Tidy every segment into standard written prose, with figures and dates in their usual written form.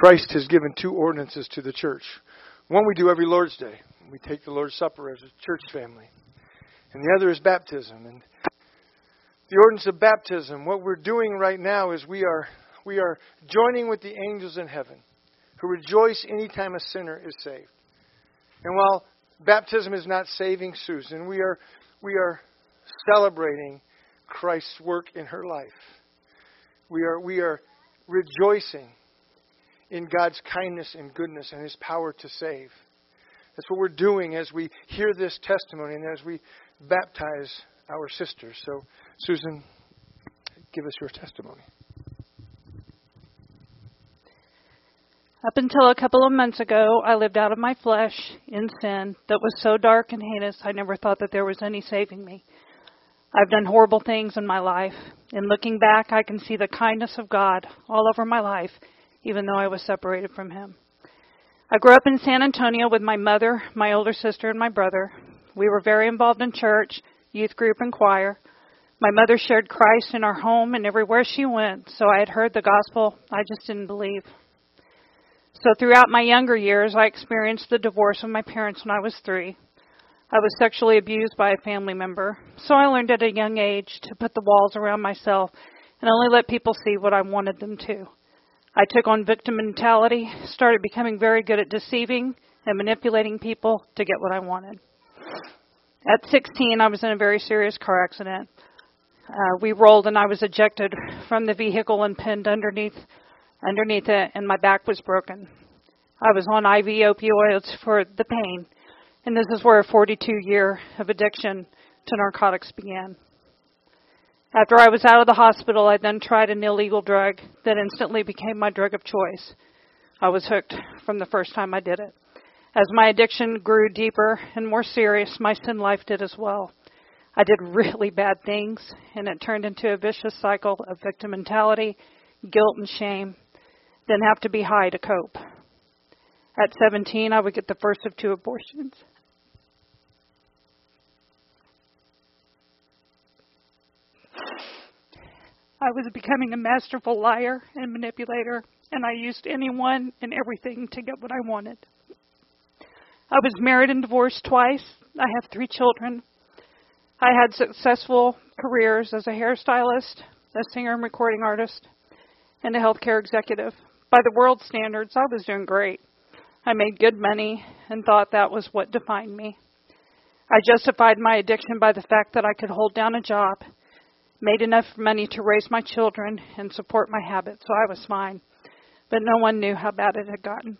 Christ has given two ordinances to the church. One we do every Lord's Day. We take the Lord's Supper as a church family. And the other is baptism. And the ordinance of baptism, what we're doing right now is we are joining with the angels in heaven who rejoice anytime a sinner is saved. And while baptism is not saving Susan, we are celebrating Christ's work in her life. We are rejoicing in God's kindness and goodness and His power to save. That's what we're doing as we hear this testimony and as we baptize our sisters. So, Susan, give us your testimony. Up until a couple of months ago, I lived out of my flesh in sin that was so dark and heinous, I never thought that there was any saving me. I've done horrible things in my life. And looking back, I can see the kindness of God all over my life, even though I was separated from Him. I grew up in San Antonio with my mother, my older sister, and my brother. We were very involved in church, youth group, and choir. My mother shared Christ in our home and everywhere she went, so I had heard the gospel. I just didn't believe. So throughout my younger years, I experienced the divorce of my parents when I was 3. I was sexually abused by a family member, so I learned at a young age to put the walls around myself and only let people see what I wanted them to. I took on victim mentality, started becoming very good at deceiving and manipulating people to get what I wanted. At 16, I was in a very serious car accident. We rolled and I was ejected from the vehicle and pinned underneath it, and my back was broken. I was on IV opioids for the pain, and this is where a 42-year of addiction to narcotics began. After I was out of the hospital, I then tried an illegal drug that instantly became my drug of choice. I was hooked from the first time I did it. As my addiction grew deeper and more serious, my sin life did as well. I did really bad things, and it turned into a vicious cycle of victim mentality, guilt, and shame, then have to be high to cope. At 17, I would get the first of 2 abortions. I was becoming a masterful liar and manipulator, and I used anyone and everything to get what I wanted. I was married and divorced twice. I have 3 children. I had successful careers as a hairstylist, a singer and recording artist, and a healthcare executive. By the world standards, I was doing great. I made good money and thought that was what defined me. I justified my addiction by the fact that I could hold down a job, made enough money to raise my children and support my habits, so I was fine. But no one knew how bad it had gotten.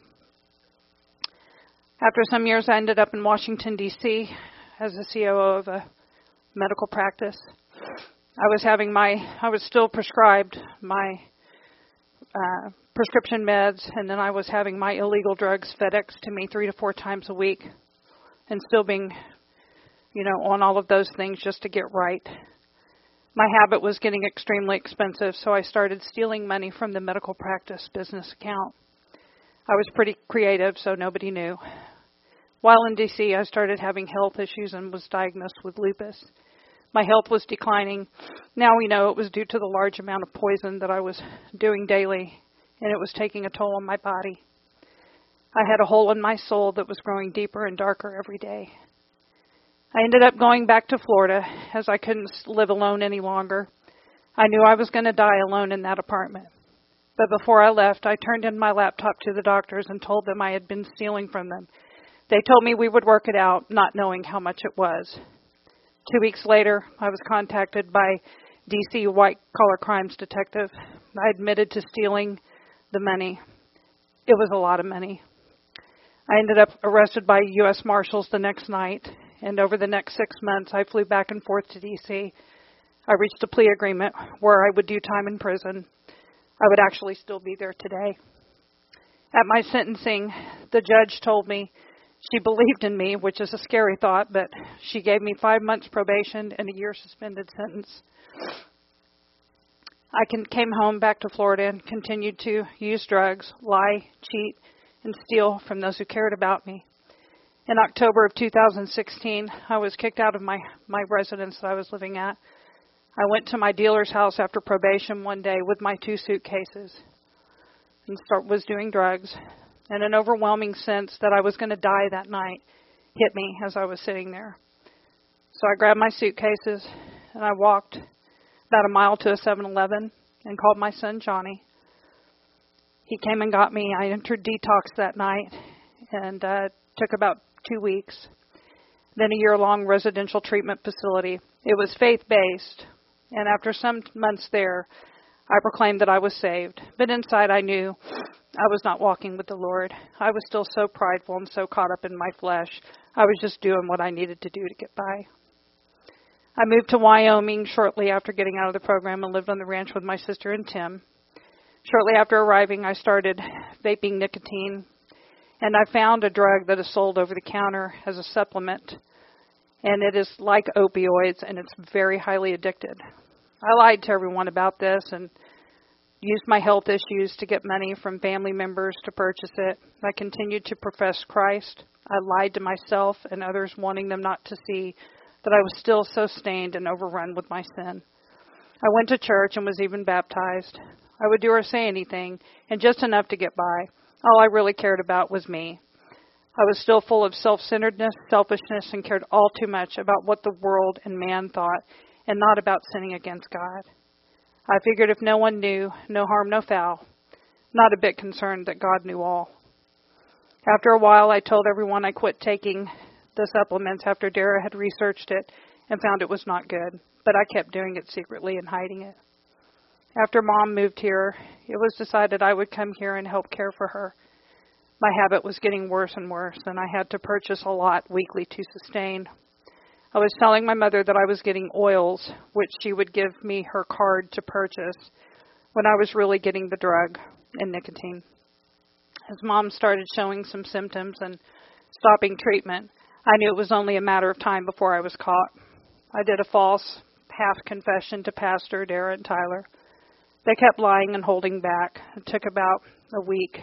After some years, I ended up in Washington, D.C. as the COO of a medical practice. I was still prescribed my prescription meds, and then I was having my illegal drugs FedEx to me 3 to 4 times a week, and still being, on all of those things just to get right. My habit was getting extremely expensive, so I started stealing money from the medical practice business account. I was pretty creative, so nobody knew. While in D.C., I started having health issues and was diagnosed with lupus. My health was declining. Now we know it was due to the large amount of poison that I was doing daily, and it was taking a toll on my body. I had a hole in my soul that was growing deeper and darker every day. I ended up going back to Florida as I couldn't live alone any longer. I knew I was going to die alone in that apartment. But before I left, I turned in my laptop to the doctors and told them I had been stealing from them. They told me we would work it out, not knowing how much it was. 2 weeks later, I was contacted by D.C. white-collar crimes detective. I admitted to stealing the money. It was a lot of money. I ended up arrested by U.S. Marshals the next night, and over the next 6 months, I flew back and forth to D.C. I reached a plea agreement where I would do time in prison. I would actually still be there today. At my sentencing, the judge told me she believed in me, which is a scary thought, but she gave me 5 months probation and a year suspended sentence. I came home back to Florida and continued to use drugs, lie, cheat, and steal from those who cared about me. In October of 2016, I was kicked out of my residence that I was living at. I went to my dealer's house after probation one day with my 2 suitcases. and was doing drugs. And an overwhelming sense that I was going to die that night hit me as I was sitting there. So I grabbed my suitcases and I walked about a mile to a 7-Eleven and called my son Johnny. He came and got me. I entered detox that night and took about 2 weeks. Then a year-long residential treatment facility. It was faith-based, and after some months there, I proclaimed that I was saved. But inside I knew I was not walking with the Lord. I was still so prideful and so caught up in my flesh. I was just doing what I needed to do to get by. I moved to Wyoming shortly after getting out of the program and lived on the ranch with my sister and Tim. Shortly after arriving, I started vaping nicotine, and I found a drug that is sold over the counter as a supplement, and it is like opioids, and it's very highly addicted. I lied to everyone about this and used my health issues to get money from family members to purchase it. I continued to profess Christ. I lied to myself and others, wanting them not to see that I was still so stained and overrun with my sin. I went to church and was even baptized. I would do or say anything, and just enough to get by. All I really cared about was me. I was still full of self-centeredness, selfishness, and cared all too much about what the world and man thought, and not about sinning against God. I figured if no one knew, no harm, no foul. Not a bit concerned that God knew all. After a while, I told everyone I quit taking the supplements after Dara had researched it and found it was not good, but I kept doing it secretly and hiding it. After Mom moved here, it was decided I would come here and help care for her. My habit was getting worse and worse, and I had to purchase a lot weekly to sustain. I was telling my mother that I was getting oils, which she would give me her card to purchase, when I was really getting the drug and nicotine. As Mom started showing some symptoms and stopping treatment, I knew it was only a matter of time before I was caught. I did a false half confession to Pastor Dara and Tyler. They kept lying and holding back. It took about a week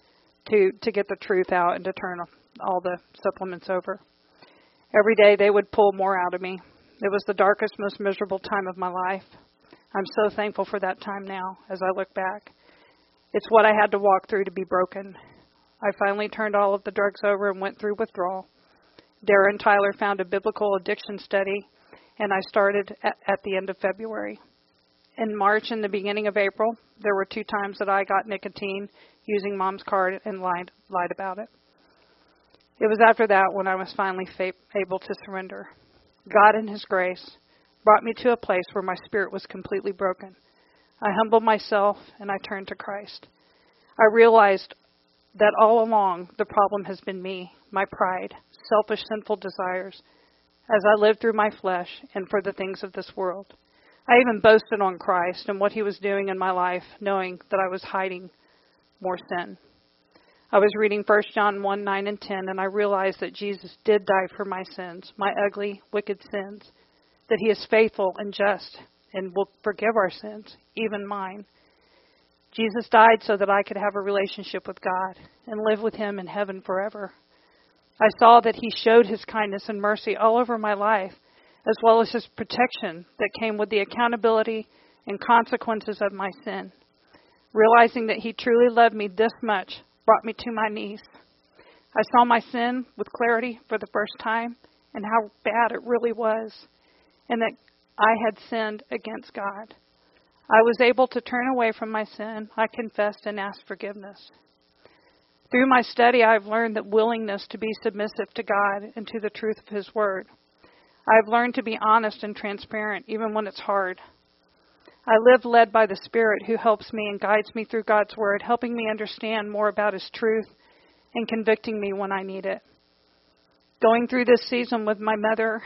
to get the truth out and to turn all the supplements over. Every day they would pull more out of me. It was the darkest, most miserable time of my life. I'm so thankful for that time now as I look back. It's what I had to walk through to be broken. I finally turned all of the drugs over and went through withdrawal. Dara and Tyler found a biblical addiction study, and I started at the end of February. In March and the beginning of April, there were 2 times that I got nicotine using Mom's card and lied about it. It was after that when I was finally able to surrender. God in His grace brought me to a place where my spirit was completely broken. I humbled myself and I turned to Christ. I realized that all along the problem has been me, my pride, selfish, sinful desires, as I lived through my flesh and for the things of this world. I even boasted on Christ and what He was doing in my life, knowing that I was hiding more sin. I was reading 1 John 1, 9 and 10, and I realized that Jesus did die for my sins, my ugly, wicked sins, that He is faithful and just and will forgive our sins, even mine. Jesus died so that I could have a relationship with God and live with Him in heaven forever. I saw that He showed His kindness and mercy all over my life, as well as His protection that came with the accountability and consequences of my sin. Realizing that He truly loved me this much brought me to my knees. I saw my sin with clarity for the first time and how bad it really was, and that I had sinned against God. I was able to turn away from my sin. I confessed and asked forgiveness. Through my study, I've learned that willingness to be submissive to God and to the truth of His Word. I've learned to be honest and transparent, even when it's hard. I live led by the Spirit who helps me and guides me through God's Word, helping me understand more about His truth and convicting me when I need it. Going through this season with my mother,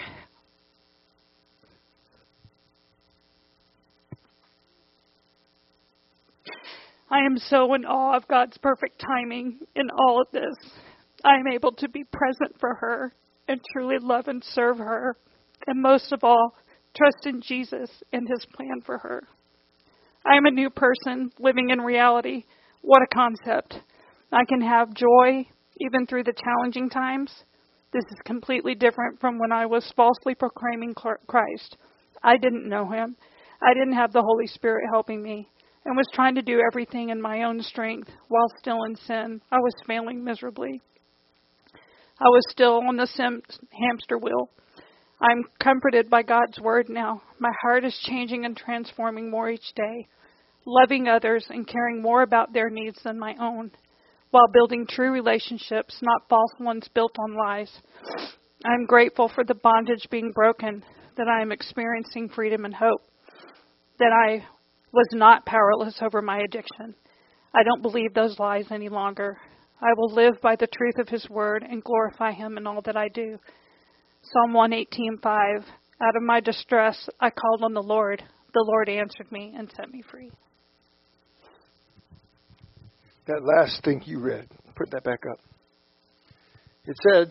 I am so in awe of God's perfect timing in all of this. I am able to be present for her and truly love and serve her, and most of all, trust in Jesus and His plan for her. I am a new person living in reality. What a concept. I can have joy even through the challenging times. This is completely different from when I was falsely proclaiming Christ. I didn't know Him. I didn't have the Holy Spirit helping me. and was trying to do everything in my own strength while still in sin. I was failing miserably. I was still on the hamster wheel. I'm comforted by God's word now. My heart is changing and transforming more each day, loving others and caring more about their needs than my own, while building true relationships, not false ones built on lies. I'm grateful for the bondage being broken, that I am experiencing freedom and hope, that I was not powerless over my addiction. I don't believe those lies any longer. I will live by the truth of His word and glorify Him in all that I do. Psalm 118:5. Out of my distress, I called on the Lord. The Lord answered me and set me free. That last thing you read, put that back up. It said,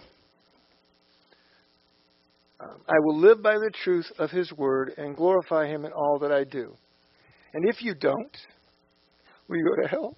I will live by the truth of His word and glorify Him in all that I do. And if you don't, will you go to hell?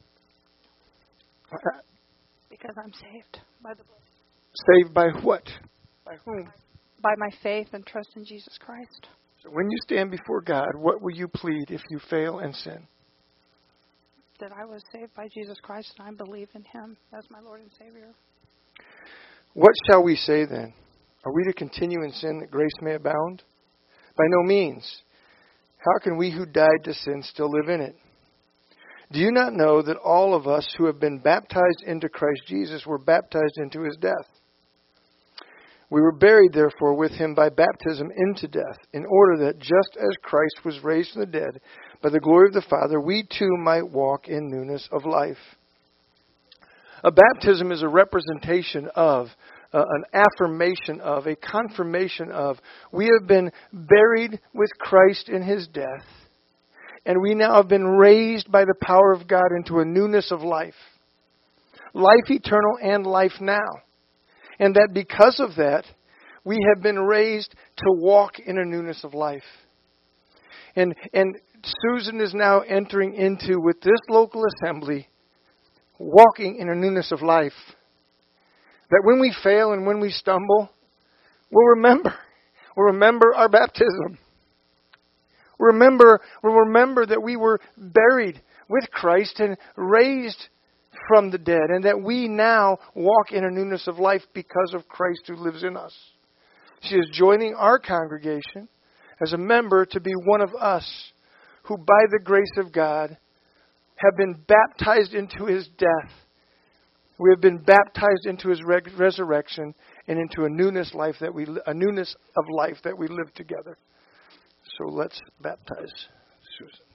Because I'm saved by the blood. Saved by what? By whom? By my faith and trust in Jesus Christ. So when you stand before God, what will you plead if you fail and sin? That I was saved by Jesus Christ and I believe in Him as my Lord and Savior. What shall we say then? Are we to continue in sin that grace may abound? By no means. How can we who died to sin still live in it? Do you not know that all of us who have been baptized into Christ Jesus were baptized into His death? We were buried, therefore, with Him by baptism into death, in order that just as Christ was raised from the dead by the glory of the Father, we too might walk in newness of life. A baptism is a representation of, an affirmation of, a confirmation of, we have been buried with Christ in His death, and we now have been raised by the power of God into a newness of life. Life eternal and life now. And that because of that, we have been raised to walk in a newness of life. And Susan is now entering into, with this local assembly, walking in a newness of life. That when we fail and when we stumble, we'll remember. We'll remember our baptism. We'll remember that we were buried with Christ and raised from the dead, and that we now walk in a newness of life because of Christ who lives in us. She is joining our congregation as a member to be one of us who, by the grace of God, have been baptized into His death. We have been baptized into His resurrection and into a newness of life that we live together. So let's baptize Susan.